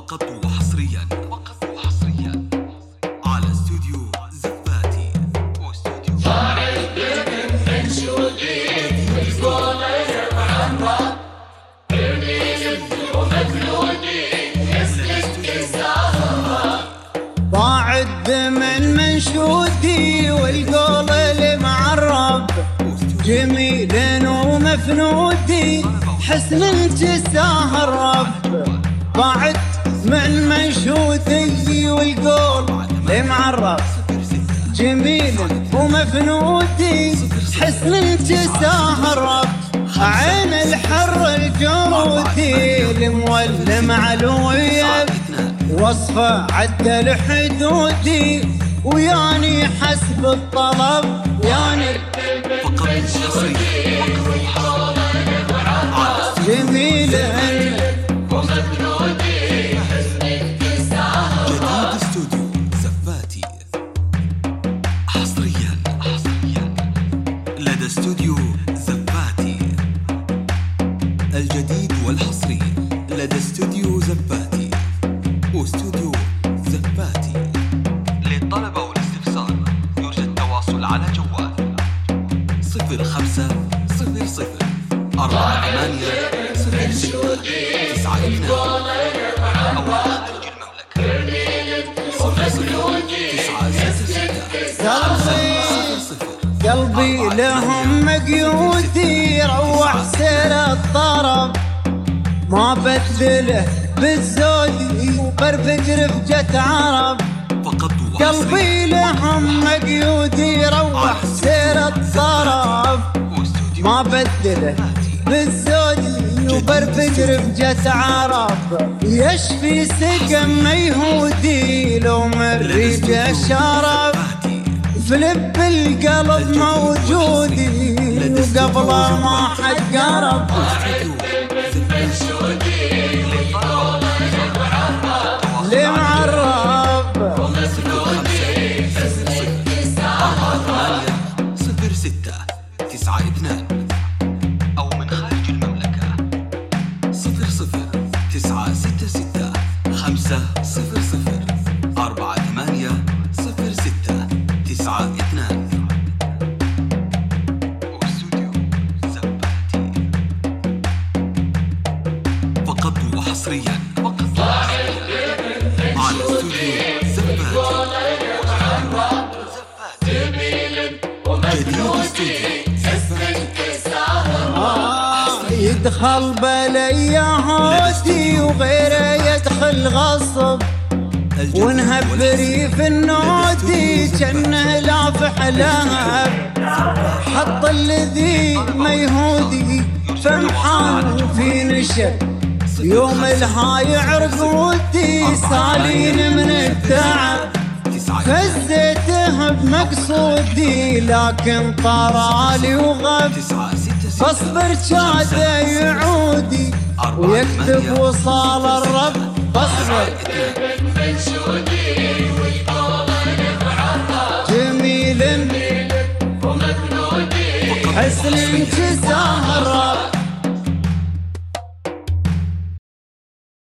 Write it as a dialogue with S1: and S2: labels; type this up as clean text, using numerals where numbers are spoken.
S1: فقط وحصريا على استوديو زفاتي واستوديو
S2: صاعد من منشودي والقول المحمد برميل ومفلودي اسمك سهرة.
S3: صاعد من منشودي والقول المعرب جميل ومفنودي حسن تسهرب. بعد من منشودي والقول المعرب جميل ومفنودي حسن تسهرب. عين الحر الجودي المولم علوية وصفه عدل حدودي وياني حسب الطلب ياني
S1: فقط وحصريا
S3: جميل
S2: ومفلودي حسنك سهرة.
S1: جديد استوديو زفاتي حصريا لدى استوديو زفاتي. الجديد والحصري لدى استوديو زفاتي واستوديو زفاتي. للطلب والاستفسار يرجى التواصل على جوال 0500 48 06 92 أو خارج المملكة 00
S3: قلبي لهم مقيودي روح سير الطرب ما بدله بالزودي وبرفج رفجة عرب.
S1: فقط
S3: قلبي لهم مقيودي روح سير الطرب ما بدله بالزودي وبرفج رفجة عرب. يشفي سقم يهودي لو مريجة شرب في لب القلب موجودي وقبله ما حد قرب. لمعرب
S1: 06 92 أو من خارج المملكة 00 966 500 48 06 92 واستوديو زفاتي. فقط وحصريا على استوديو زفاتي. جديد استوديو
S3: يدخل بلي هادي وغيره يدخل غصب ونهبري في النودي جنه لافح لهب. حط الذي ما يهودي فمحان في نشب يوم الهاي عرقودي سالين من التعب. فزيته بمقصودي لكن طرالي وغب. فاصبر شاده يعودي ويكتب وصال الرب. فاصبر